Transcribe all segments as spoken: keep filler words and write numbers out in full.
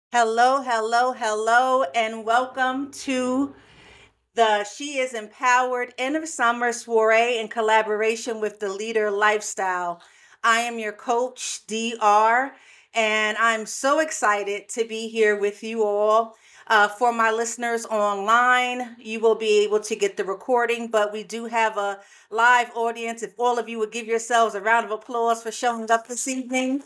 Hello, hello, hello, and welcome to the She is Empowered End of Summer Soiree in collaboration with the Leader Lifestyle. I am your coach, D R, and I'm so excited to be here with you all. Uh, for my listeners online, you will be able to get the recording, but we do have a live audience. If all of you would give yourselves a round of applause for showing up this evening.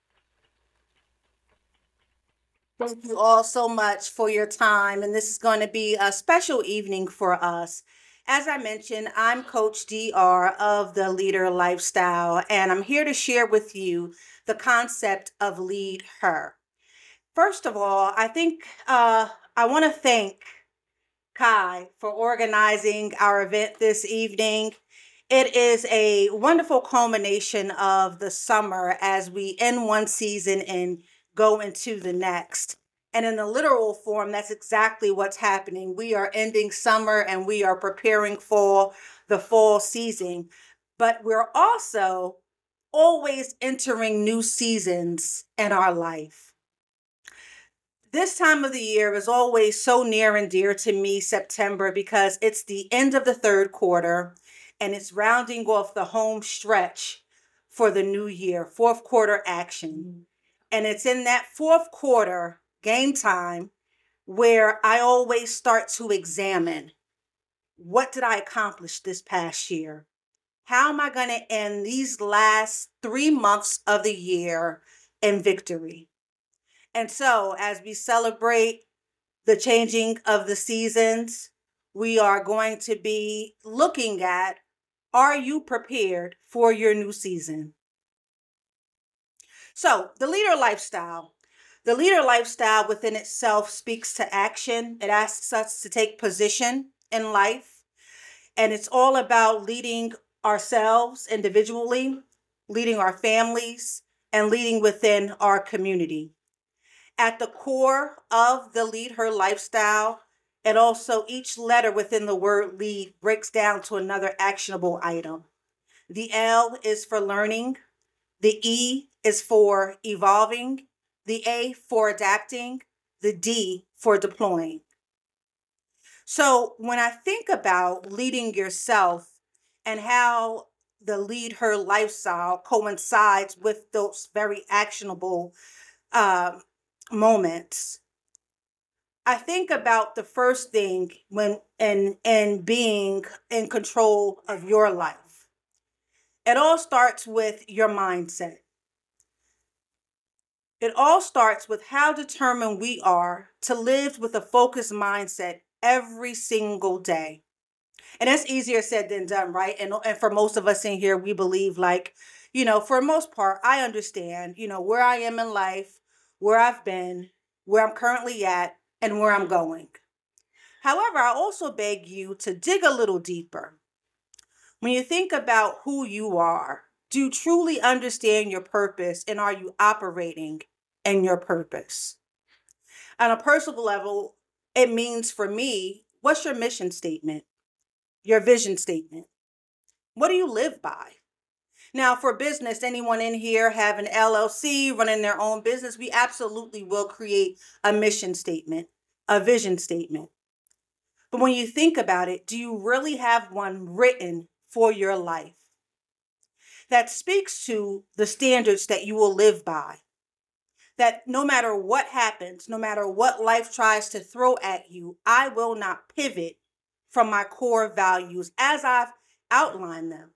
Thank you all so much for your time. And this is going to be a special evening for us. As I mentioned, I'm Coach D R of the Leader Lifestyle, and I'm here to share with you the concept of Lead Her. First of all, I think uh, I want to thank Kai for organizing our event this evening. It is a wonderful culmination of the summer as we end one season and go into the next. And in the literal form, that's exactly what's happening. We are ending summer and we are preparing for the fall season. But we're also always entering new seasons in our life. This time of the year is always so near and dear to me, September, because it's the end of the third quarter and it's rounding off the home stretch for the new year, fourth quarter action. And it's in that fourth quarter game time where I always start to examine, what did I accomplish this past year? How am I going to end these last three months of the year in victory? And so, as we celebrate the changing of the seasons, we are going to be looking at, are you prepared for your new season? So, the leader lifestyle. The leader lifestyle within itself speaks to action. It asks us to take position in life, and it's all about leading ourselves individually, leading our families, and leading within our community. At the core of the Lead Her lifestyle, and also each letter within the word lead breaks down to another actionable item. The L is for learning, the E is for evolving, the A for adapting, the D for deploying. So when I think about leading yourself and how the Lead Her lifestyle coincides with those very actionable uh, moments, I think about the first thing when and and being in control of your life. It all starts with your mindset. It all starts with how determined we are to live with a focused mindset every single day. And that's easier said than done, right? And and for most of us in here, we believe like, you know, for the most part, I understand, you know, where I am in life, where I've been, where I'm currently at, and where I'm going. However, I also beg you to dig a little deeper. When you think about who you are, do you truly understand your purpose and are you operating in your purpose? On a personal level, it means for me, what's your mission statement, your vision statement? What do you live by? Now, for business, anyone in here have an L L C running their own business, we absolutely will create a mission statement, a vision statement. But when you think about it, do you really have one written for your life that speaks to the standards that you will live by? That no matter what happens, no matter what life tries to throw at you, I will not pivot from my core values as I've outlined them.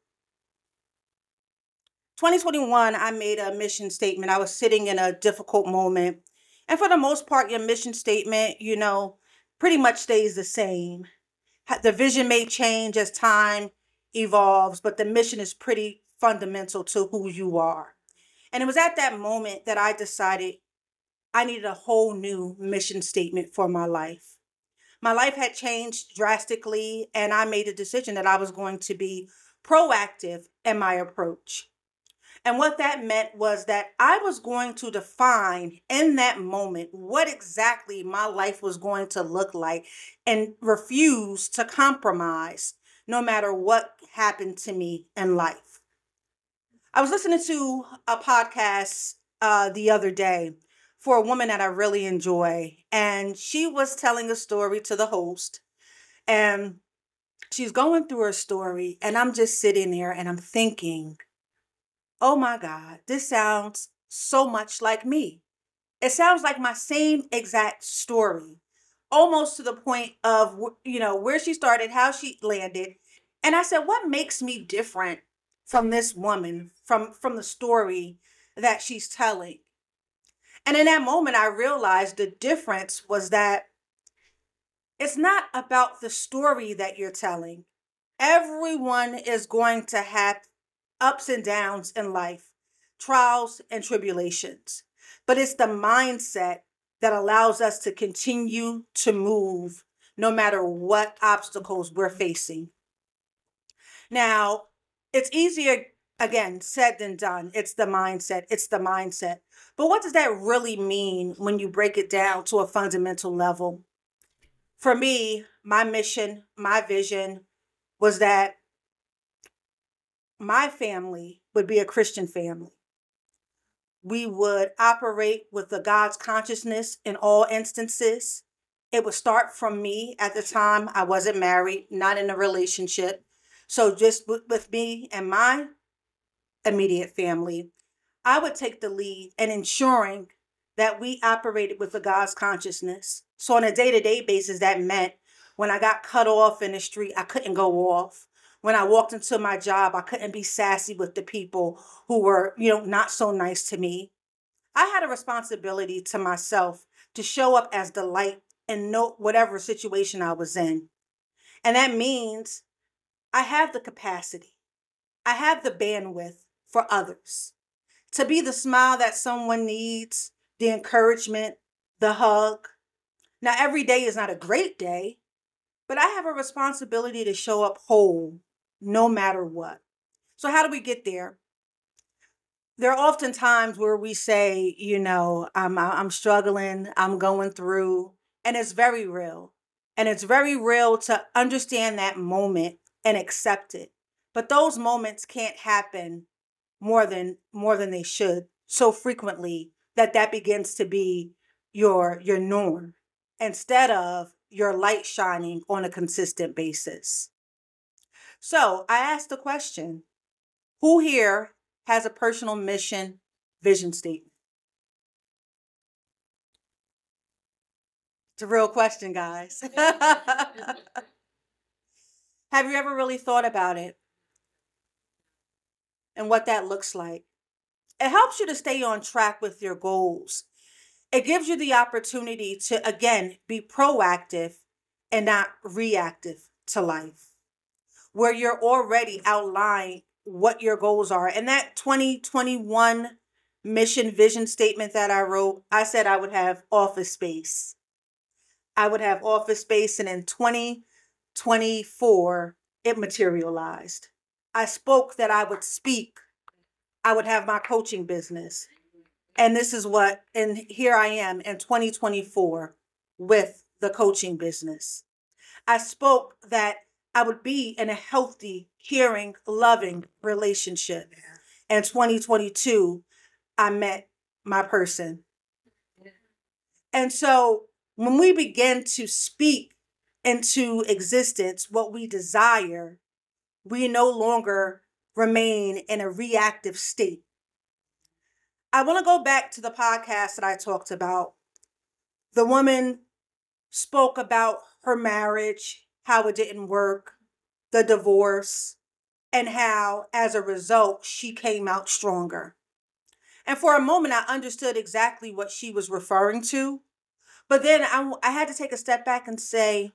twenty twenty-one, I made a mission statement. I was sitting in a difficult moment. And for the most part, your mission statement, you know, pretty much stays the same. The vision may change as time evolves, but the mission is pretty fundamental to who you are. And it was at that moment that I decided I needed a whole new mission statement for my life. My life had changed drastically, and I made a decision that I was going to be proactive in my approach. And what that meant was that I was going to define in that moment what exactly my life was going to look like and refuse to compromise no matter what happened to me in life. I was listening to a podcast uh, the other day for a woman that I really enjoy. And she was telling a story to the host. And she's going through her story. And I'm just sitting there and I'm thinking, oh my God, this sounds so much like me. It sounds like my same exact story, almost to the point of, you know, where she started, how she landed. And I said, what makes me different from this woman, from, from the story that she's telling? And in that moment, I realized the difference was that it's not about the story that you're telling. Everyone is going to have ups and downs in life, trials and tribulations. But it's the mindset that allows us to continue to move no matter what obstacles we're facing. Now, it's easier, again, said than done. It's the mindset. It's the mindset. But what does that really mean when you break it down to a fundamental level? For me, my mission, my vision was that my family would be a Christian family. We would operate with the God's consciousness in all instances. It would start from me. At the time, I wasn't married, not in a relationship. So just with, with me and my immediate family, I would take the lead in ensuring that we operated with the God's consciousness. So on a day-to-day basis, that meant when I got cut off in the street, I couldn't go off. When I walked into my job, I couldn't be sassy with the people who were, you know, not so nice to me. I had a responsibility to myself to show up as the light in no whatever situation I was in. And that means I have the capacity. I have the bandwidth for others to be the smile that someone needs, the encouragement, the hug. Now, every day is not a great day, but I have a responsibility to show up whole no matter what. So how do we get there? There are often times where we say, you know, I'm, I'm struggling, I'm going through, and it's very real. And it's very real to understand that moment and accept it. But those moments can't happen more than more than they should so frequently that that begins to be your your norm instead of your light shining on a consistent basis. So I asked the question, who here has a personal mission vision statement? It's a real question, guys. Have you ever really thought about it and what that looks like? It helps you to stay on track with your goals. It gives you the opportunity to, again, be proactive and not reactive to life, where you're already outlining what your goals are. And that twenty twenty-one mission vision statement that I wrote, I said I would have office space. I would have office space, and in twenty twenty-four, it materialized. I spoke that I would speak. I would have my coaching business. And this is what, and here I am in twenty twenty-four with the coaching business. I spoke that I would be in a healthy, caring, loving relationship. In twenty twenty-two, I met my person. And so when we begin to speak into existence what we desire, we no longer remain in a reactive state. I want to go back to the podcast that I talked about. The woman spoke about her marriage, how it didn't work, the divorce, and how, as a result, she came out stronger. And for a moment, I understood exactly what she was referring to. But then I, I had to take a step back and say,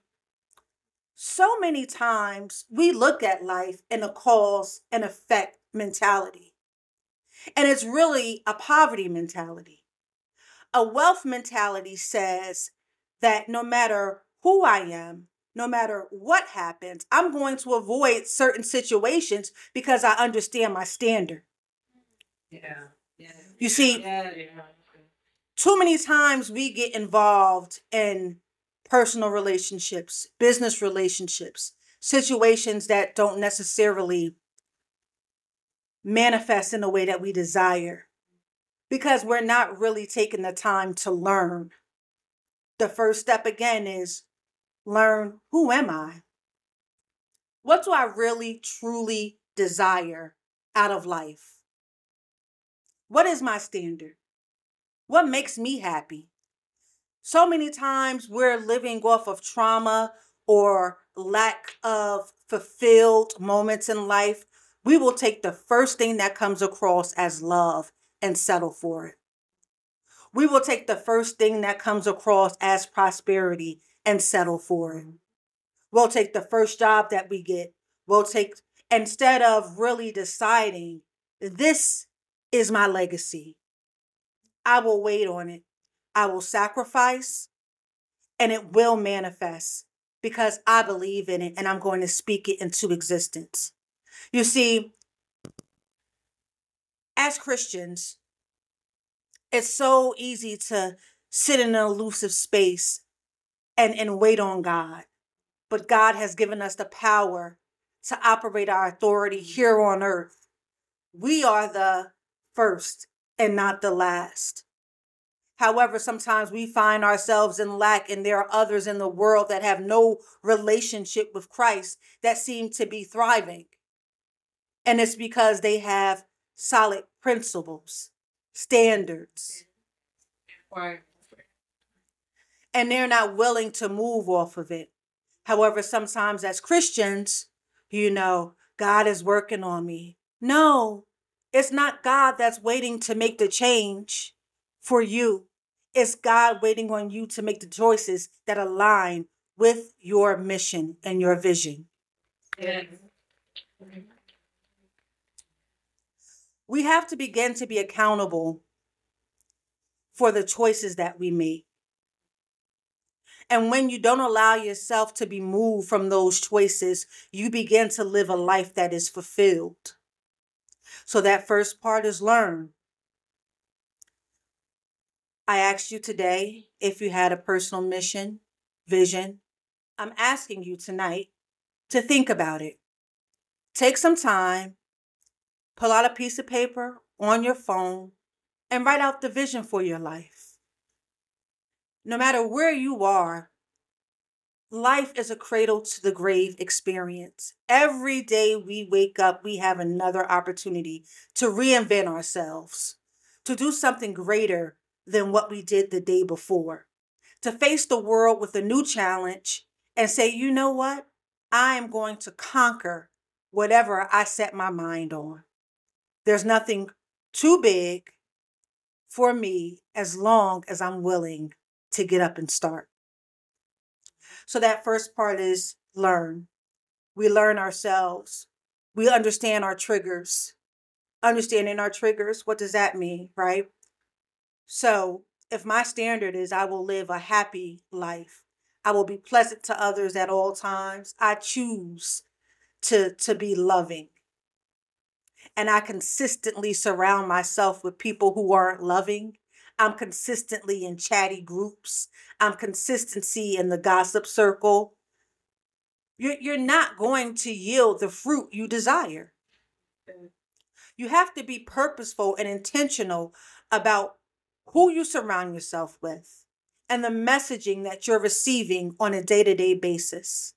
so many times we look at life in a cause and effect mentality. And it's really a poverty mentality. A wealth mentality says that no matter who I am, no matter what happens, I'm going to avoid certain situations because I understand my standard. Yeah. Yeah. You see, Yeah. Yeah. too many times we get involved in personal relationships, business relationships, situations that don't necessarily manifest in the way that we desire. because we're not really taking the time to learn. The first step again is learn, who am I? What do I really truly desire out of life? What is my standard? What makes me happy? So many times we're living off of trauma or lack of fulfilled moments in life. We will take the first thing that comes across as love and settle for it. We will take the first thing that comes across as prosperity and settle for it. We'll take the first job that we get. We'll take, instead of really deciding, this is my legacy. I will wait on it. I will sacrifice, and it will manifest because I believe in it and I'm going to speak it into existence. You see, as Christians, it's so easy to sit in an elusive space and, and wait on God. But God has given us the power to operate our authority here on earth. We are the first and not the last. However, sometimes we find ourselves in lack, and there are others in the world that have no relationship with Christ that seem to be thriving. And it's because they have solid principles, standards, Right. and they're not willing to move off of it. However, sometimes as Christians, you know, God is working on me. No, it's not God that's waiting to make the change for you. It's God waiting on you to make the choices that align with your mission and your vision. Yes. We have to begin to be accountable for the choices that we make. And when you don't allow yourself to be moved from those choices, you begin to live a life that is fulfilled. So that first part is learn. I asked you today if you had a personal mission, vision. I'm asking you tonight to think about it. Take some time, pull out a piece of paper on your phone, and write out the vision for your life. No matter where you are, life is a cradle to the grave experience. Every day we wake up, we have another opportunity to reinvent ourselves, to do something greater than what we did the day before, to face the world with a new challenge and say, you know what? I am going to conquer whatever I set my mind on. There's nothing too big for me as long as I'm willing to get up and start. So that first part is learn. We learn ourselves. We understand our triggers. Understanding our triggers, what does that mean, right? So if my standard is I will live a happy life, I will be pleasant to others at all times, I choose to, to be loving. And I consistently surround myself with people who aren't loving. I'm consistently in chatty groups. I'm consistency in the gossip circle. You're, you're not going to yield the fruit you desire. You have to be purposeful and intentional about who you surround yourself with and the messaging that you're receiving on a day-to-day basis.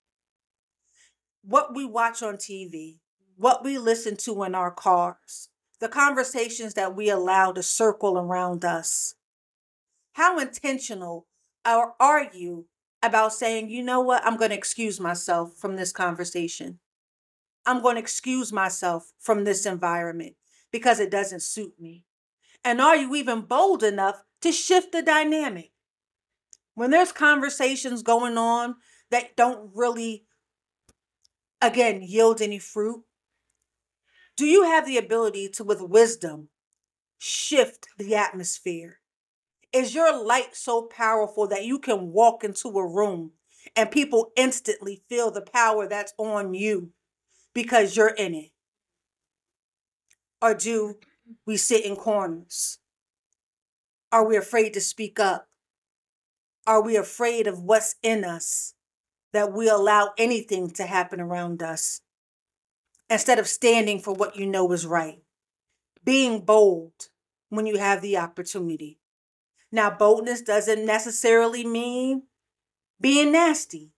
What we watch on T V, what we listen to in our cars, the conversations that we allow to circle around us. How intentional are, are you about saying, you know what, I'm going to excuse myself from this conversation. I'm going to excuse myself from this environment because it doesn't suit me. And are you even bold enough to shift the dynamic? When there's conversations going on that don't really, again, yield any fruit, do you have the ability to, with wisdom, shift the atmosphere? Is your light so powerful that you can walk into a room and people instantly feel the power that's on you because you're in it? Or do we sit in corners? Are we afraid to speak up? Are we afraid of what's in us that we allow anything to happen around us instead of standing for what you know is right? Being bold, when you have the opportunity. Now, boldness doesn't necessarily mean being nasty.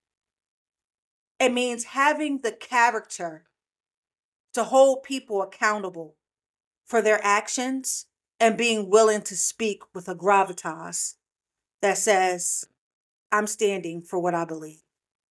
It means having the character to hold people accountable for their actions and being willing to speak with a gravitas that says, I'm standing for what I believe.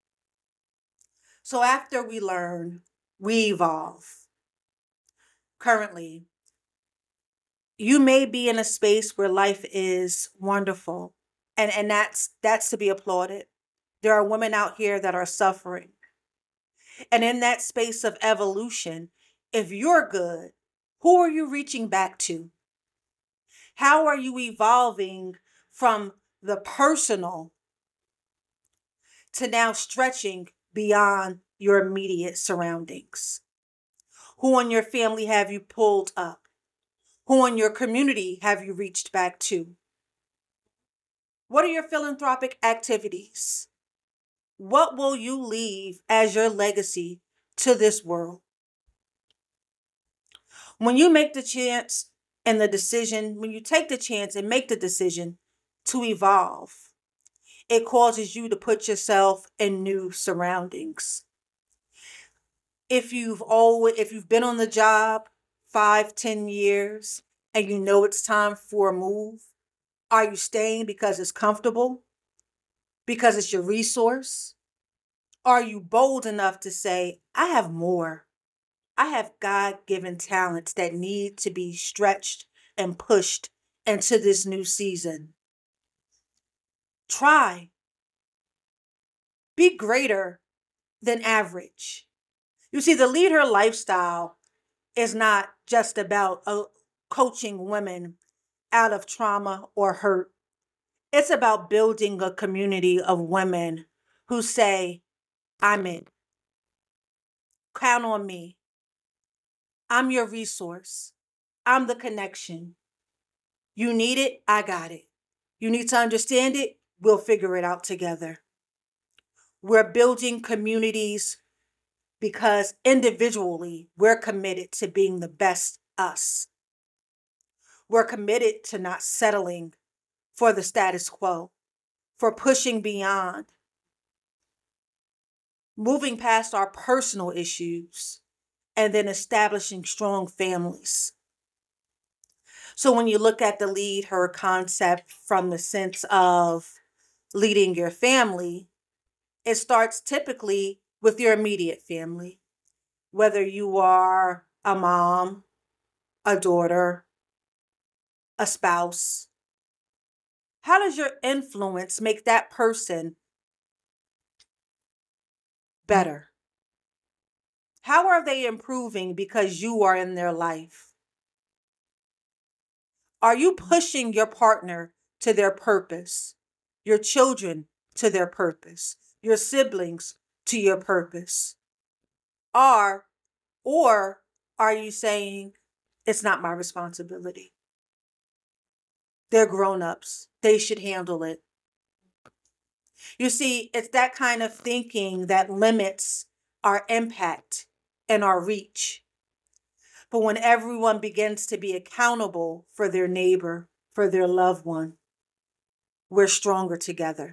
So after we learn, we evolve. Currently, you may be in a space where life is wonderful, and, and that's that's to be applauded. There are women out here that are suffering. And in that space of evolution, if you're good, who are you reaching back to? How are you evolving from the personal to now stretching beyond your immediate surroundings? Who in your family have you pulled up? Who in your community have you reached back to? What are your philanthropic activities? What will you leave as your legacy to this world? When you make the chance and the decision, when you take the chance and make the decision to evolve, it causes you to put yourself in new surroundings. If you've always, if you've been on the job five, ten years and you know it's time for a move, are you staying because it's comfortable? Because it's your resource? Are you bold enough to say, I have more? I have God given talents that need to be stretched and pushed into this new season. Try. Be greater than average. You see, the Lead Her lifestyle is not just about uh, coaching women out of trauma or hurt. It's about building a community of women who say, I'm in. Count on me. I'm your resource. I'm the connection. You need it, I got it. You need to understand it, we'll figure it out together. We're building communities because individually we're committed to being the best us. We're committed to not settling for the status quo, for pushing beyond, moving past our personal issues, and then establishing strong families. So when you look at the Lead Her concept from the sense of leading your family, it starts typically with your immediate family, whether you are a mom, a daughter, a spouse. How does your influence make that person better? How are they improving because you are in their life? Are you pushing your partner to their purpose, your children to their purpose, your siblings to your purpose? Are, or are you saying, it's not my responsibility? They're grown-ups. They should handle it. You see, it's that kind of thinking that limits our impact and our reach. But when everyone begins to be accountable for their neighbor, for their loved one, we're stronger together.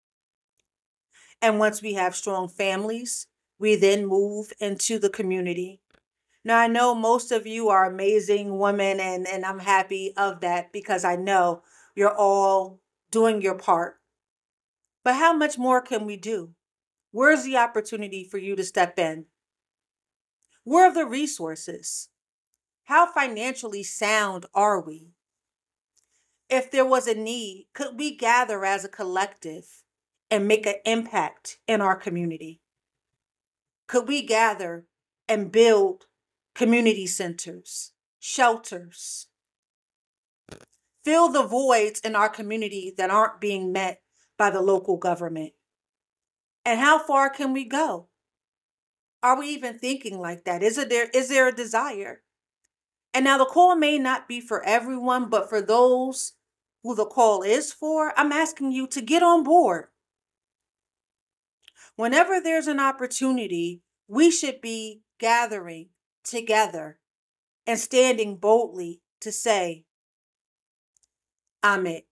And once we have strong families, we then move into the community. Now, I know most of you are amazing women, and, and I'm happy of that because I know you're all doing your part. But how much more can we do? Where's the opportunity for you to step in? Where are the resources? How financially sound are we? If there was a need, could we gather as a collective and make an impact in our community? Could we gather and build community centers, shelters, fill the voids in our community that aren't being met by the local government? And how far can we go? Are we even thinking like that? Is it there, is there a desire? And now the call may not be for everyone, but for those who the call is for, I'm asking you to get on board. Whenever there's an opportunity, we should be gathering together and standing boldly to say, I'm it.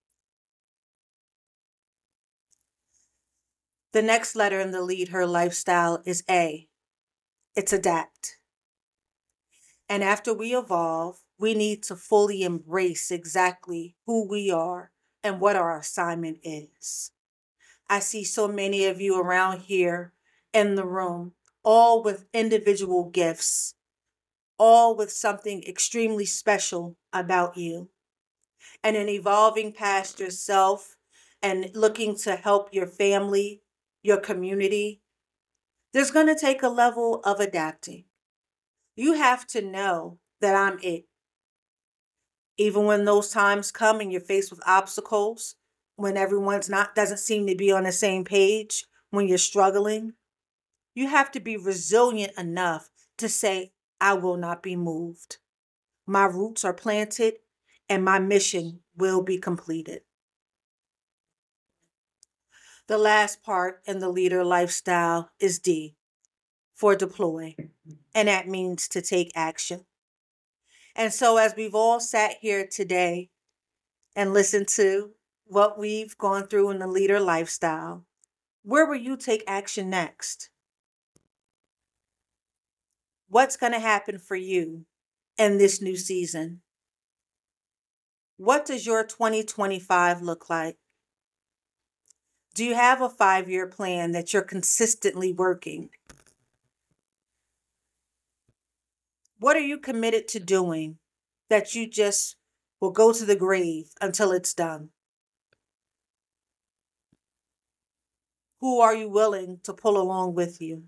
The next letter in the Lead Her Lifestyle is A. It's adapt. And after we evolve, we need to fully embrace exactly who we are and what our assignment is. I see so many of you around here in the room, all with individual gifts, all with something extremely special about you, and in evolving past yourself and looking to help your family, your community. There's going to take a level of adapting. You have to know that I'm it. Even when those times come and you're faced with obstacles, when everyone's not doesn't seem to be on the same page, when you're struggling, you have to be resilient enough to say, I will not be moved. My roots are planted and my mission will be completed. The last part in the leader lifestyle is D, for deploy, and that means to take action. And so, as we've all sat here today and listened to what we've gone through in the leader lifestyle, where will you take action next? What's going to happen for you in this new season? What does your twenty twenty-five look like? Do you have a five year plan that you're consistently working? What are you committed to doing that you just will go to the grave until it's done? Who are you willing to pull along with you?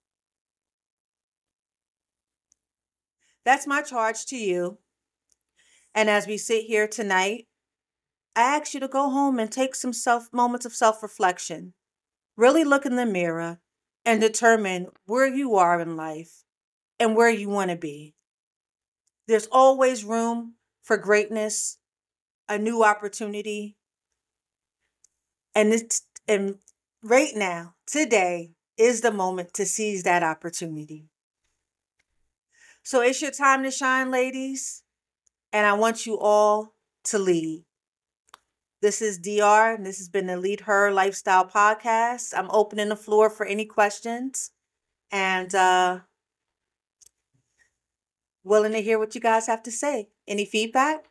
That's my charge to you. And as we sit here tonight, I ask you to go home and take some self moments of self-reflection. Really look in the mirror and determine where you are in life and where you want to be. There's always room for greatness, a new opportunity. And it's and right now, today is the moment to seize that opportunity. So it's your time to shine, ladies, and I want you all to lead. This is D R, and this has been the Lead Her Lifestyle Podcast. I'm opening the floor for any questions and uh, willing to hear what you guys have to say. Any feedback?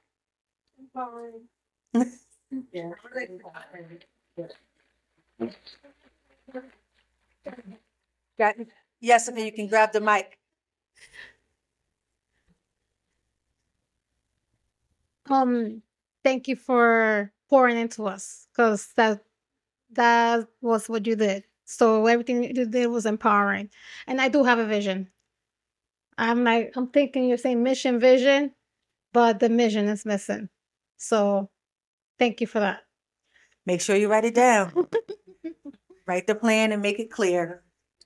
Yeah. Got it? Yes, and you can grab the mic. Um, thank you for pouring into us because that that was what you did. So everything you did was empowering. And I do have a vision. I'm like, I'm thinking you're saying mission vision, but the mission is missing. So thank you for that. Make sure you write it down. Write the plan and make it clear.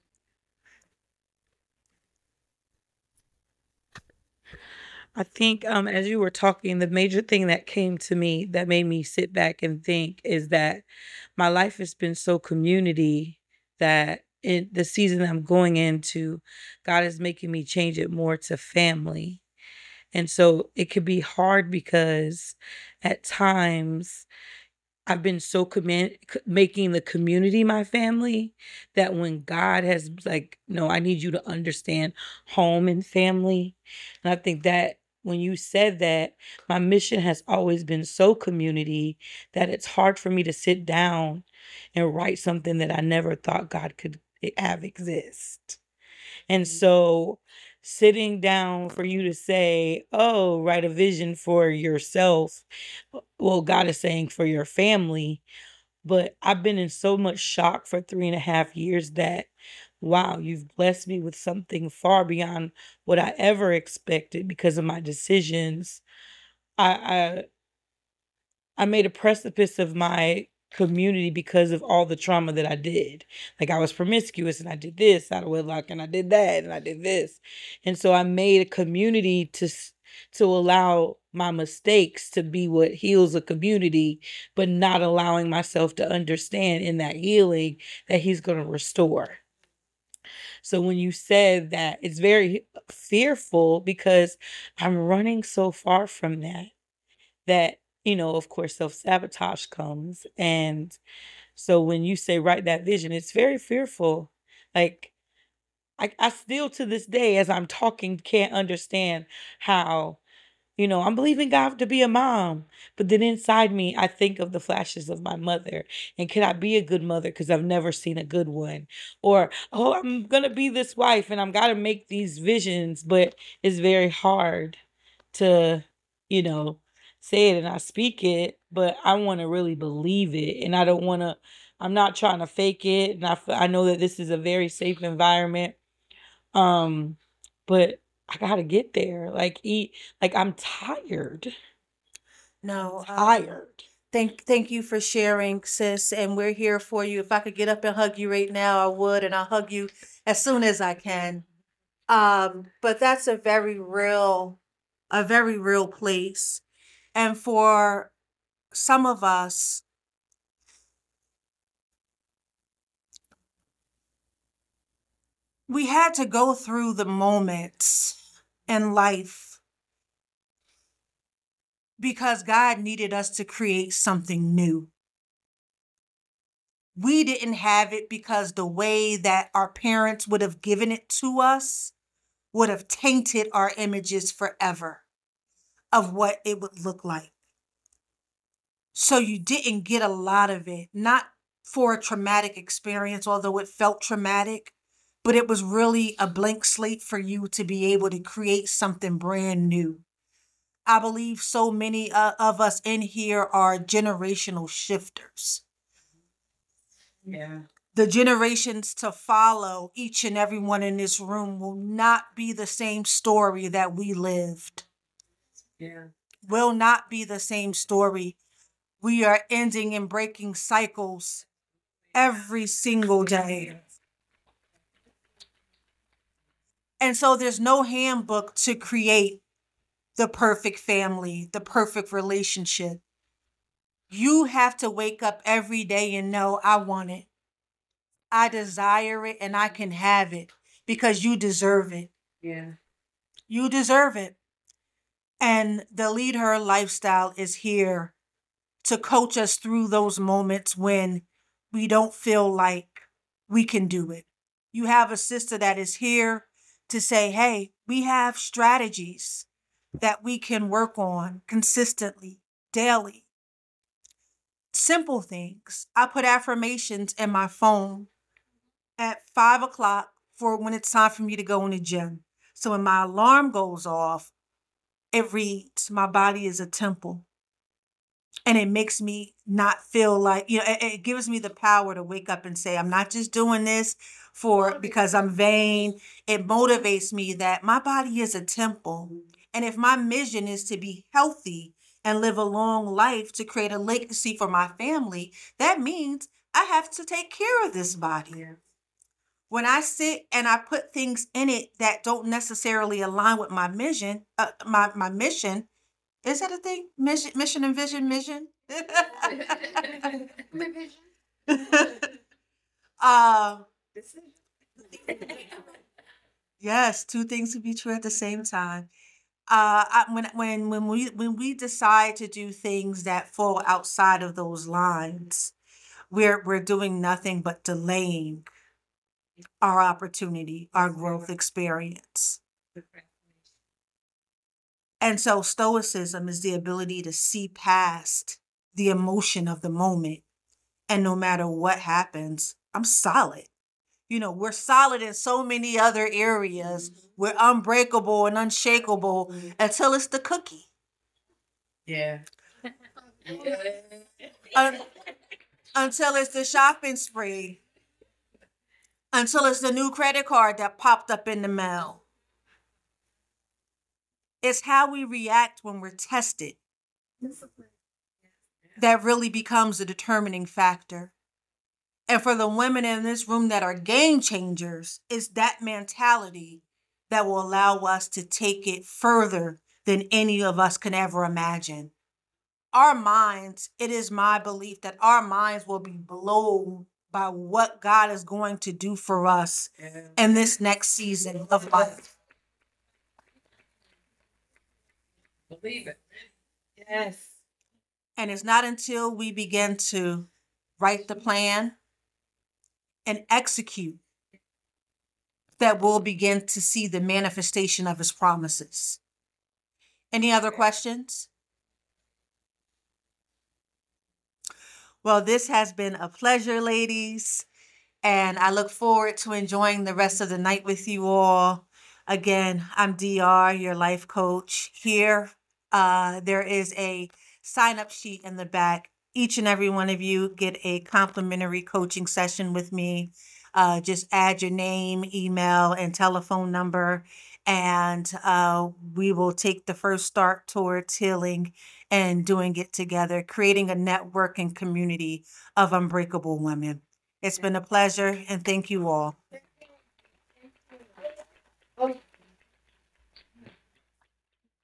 I think um, as you were talking, the major thing that came to me that made me sit back and think is that my life has been so community that in the season I'm going into, God is making me change it more to family. And so it could be hard because at times I've been so commit making the community my family that when God has like, no, I need you to understand home and family. And I think that when you said that, my mission has always been so community that it's hard for me to sit down and write something that I never thought God could have exist. And so sitting down for you to say, oh, write a vision for yourself. Well, God is saying for your family. But I've been in so much shock for three and a half years that, wow, you've blessed me with something far beyond what I ever expected because of my decisions. I, I I made a precipice of my community because of all the trauma that I did. Like I was promiscuous and I did this out of wedlock and I did that and I did this. And so I made a community to to allow my mistakes to be what heals a community, but not allowing myself to understand in that healing that he's going to restore. So when you said that, it's very fearful because I'm running so far from that that you know, of course, self-sabotage comes. And so when you say write that vision, it's very fearful. Like I, I still to this day, as I'm talking, can't understand how, you know, I'm believing God to be a mom, but then inside me, I think of the flashes of my mother. And can I be a good mother? Because I've never seen a good one. Or, oh, I'm going to be this wife and I'm got to make these visions, but it's very hard to, you know, say it and I speak it, but I want to really believe it. And I don't want to, I'm not trying to fake it. And I, f- I know that this is a very safe environment. Um, but I gotta get there. Like eat, like I'm tired. No, um, Tired. thank thank you for sharing, sis, and we're here for you. If I could get up and hug you right now, I would, and I'll hug you as soon as I can. Um, but that's a very real, a very real place. And for some of us, we had to go through the moments in life because God needed us to create something new. We didn't have it because the way that our parents would have given it to us would have tainted our images forever of what it would look like. So you didn't get a lot of it, not for a traumatic experience, although it felt traumatic, but it was really a blank slate for you to be able to create something brand new. I believe so many uh, of us in here are generational shifters. Yeah. The generations to follow, each and everyone in this room, will not be the same story that we lived. Yeah. Will not be the same story. We are ending and breaking cycles every single day. And so there's no handbook to create the perfect family, the perfect relationship. You have to wake up every day and know, I want it. I desire it and I can have it because you deserve it. Yeah. You deserve it. And the Lead Her lifestyle is here to coach us through those moments when we don't feel like we can do it. You have a sister that is here to say, hey, we have strategies that we can work on consistently, daily. Simple things. I put affirmations in my phone at five o'clock for when it's time for me to go in the gym. So when my alarm goes off, it reads, my body is a temple. And it makes me not feel like, you know, it, it gives me the power to wake up and say, I'm not just doing this for because I'm vain. It motivates me that my body is a temple. And if my mission is to be healthy and live a long life to create a legacy for my family, that means I have to take care of this body. Yeah. When I sit and I put things in it that don't necessarily align with my mission, uh, my my mission, is that a thing? Mission, mission and vision, mission. um, yes, two things to be true at the same time. Uh, I, when when when we when we decide to do things that fall outside of those lines, we're we're doing nothing but delaying our opportunity, our growth experience. And so stoicism is the ability to see past the emotion of the moment. And no matter what happens, I'm solid. You know, we're solid in so many other areas. We're unbreakable and unshakable until it's the cookie. Yeah. Un- until it's the shopping spree. Until it's the new credit card that popped up in the mail. It's how we react when we're tested that really becomes a determining factor. And for the women in this room that are game changers, it's that mentality that will allow us to take it further than any of us can ever imagine. Our minds, it is my belief that our minds will be blown by what God is going to do for us Yeah. in this next season of life. Believe it. Yes. And it's not until we begin to write the plan and execute that we'll begin to see the manifestation of his promises. Any other questions? Well, this has been a pleasure, ladies, and I look forward to enjoying the rest of the night with you all. Again, I'm D R, your life coach. Here, uh, there is a sign-up sheet in the back. Each and every one of you get a complimentary coaching session with me. Uh, just add your name, email, and telephone number, and uh, we will take the first start towards healing and doing it together, creating a network and community of unbreakable women. It's been a pleasure, and thank you all.